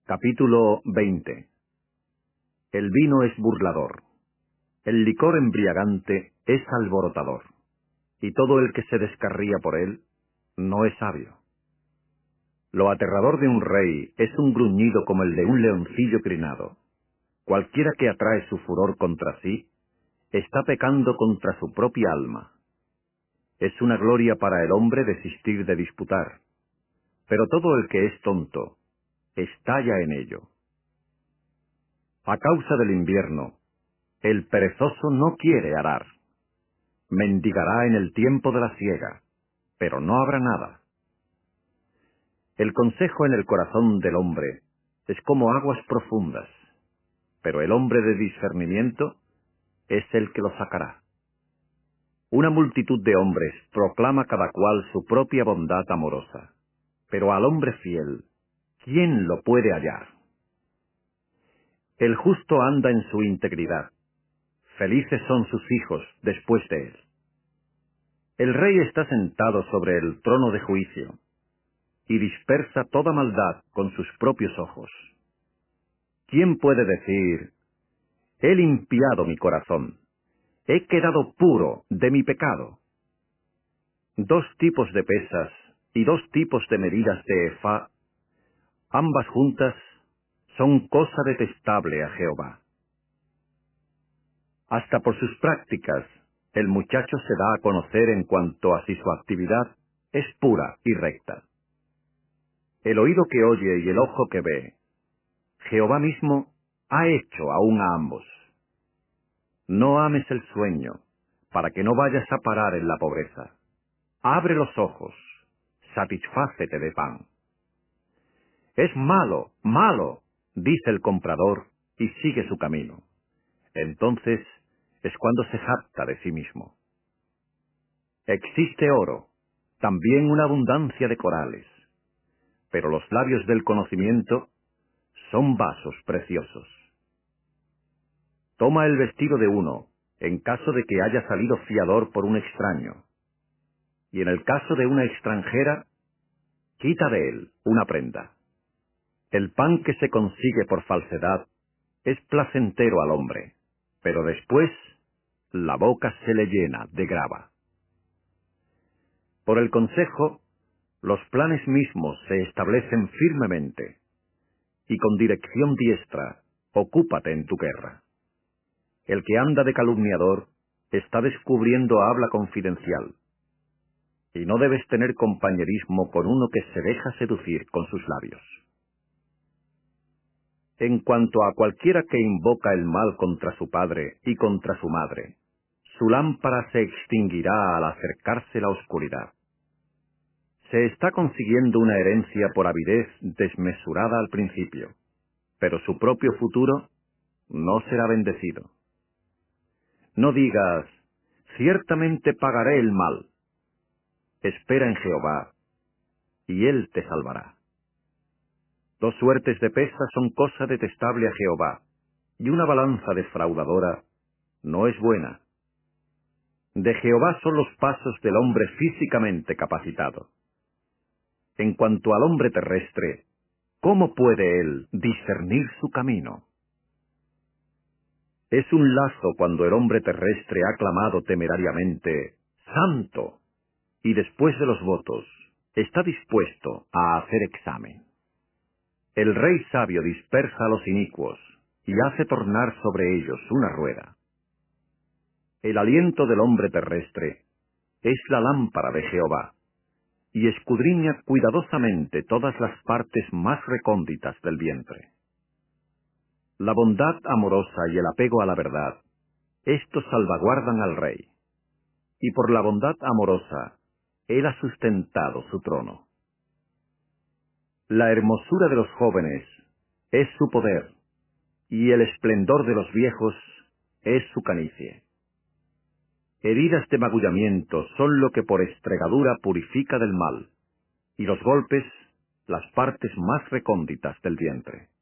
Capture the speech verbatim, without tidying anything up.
Capítulo veinte. El vino es burlador, el licor embriagante es alborotador, y todo el que se descarría por él no es sabio. Lo aterrador de un rey es un gruñido como el de un leoncillo crinado. Cualquiera que atrae su furor contra sí, está pecando contra su propia alma. Es una gloria para el hombre desistir de disputar, pero todo el que es tonto estalla en ello. A causa del invierno, el perezoso no quiere arar. Mendigará en el tiempo de la siega, pero no habrá nada. El consejo en el corazón del hombre es como aguas profundas, pero el hombre de discernimiento es el que lo sacará. Una multitud de hombres proclama cada cual su propia bondad amorosa, pero al hombre fiel, ¿quién lo puede hallar? El justo anda en su integridad, felices son sus hijos después de él. El rey está sentado sobre el trono de juicio, y dispersa toda maldad con sus propios ojos. ¿Quién puede decir, he limpiado mi corazón, he quedado puro de mi pecado? Dos tipos de pesas y dos tipos de medidas de efá, ambas juntas, son cosa detestable a Jehová. Hasta por sus prácticas, el muchacho se da a conocer en cuanto a si su actividad es pura y recta. El oído que oye y el ojo que ve, Jehová mismo ha hecho aún a ambos. No ames el sueño, para que no vayas a parar en la pobreza. Abre los ojos, satisfácete de pan. Es malo, malo, dice el comprador, y sigue su camino. Entonces es cuando se jacta de sí mismo. Existe oro, también una abundancia de corales, pero los labios del conocimiento son vasos preciosos. Toma el vestido de uno, en caso de que haya salido fiador por un extraño, y en el caso de una extranjera, quita de él una prenda. El pan que se consigue por falsedad es placentero al hombre, pero después la boca se le llena de grava. Por el consejo, los planes mismos se establecen firmemente, y con dirección diestra, ocúpate en tu guerra. El que anda de calumniador está descubriendo habla confidencial, y no debes tener compañerismo con uno que se deja seducir con sus labios. En cuanto a cualquiera que invoca el mal contra su padre y contra su madre, su lámpara se extinguirá al acercarse la oscuridad. Se está consiguiendo una herencia por avidez desmesurada al principio, pero su propio futuro no será bendecido. No digas, ciertamente pagaré el mal. Espera en Jehová, y él te salvará. Dos suertes de pesa son cosa detestable a Jehová, y una balanza defraudadora no es buena. De Jehová son los pasos del hombre físicamente capacitado. En cuanto al hombre terrestre, ¿cómo puede él discernir su camino? Es un lazo cuando el hombre terrestre ha clamado temerariamente, ¡Santo! Y después de los votos, está dispuesto a hacer examen. El rey sabio dispersa a los inicuos y hace tornar sobre ellos una rueda. El aliento del hombre terrestre es la lámpara de Jehová, y escudriña cuidadosamente todas las partes más recónditas del vientre. La bondad amorosa y el apego a la verdad, estos salvaguardan al rey, y por la bondad amorosa, él ha sustentado su trono. La hermosura de los jóvenes es su poder, y el esplendor de los viejos es su canicie. Heridas de magullamiento son lo que por estregadura purifica del mal, y los golpes las partes más recónditas del vientre.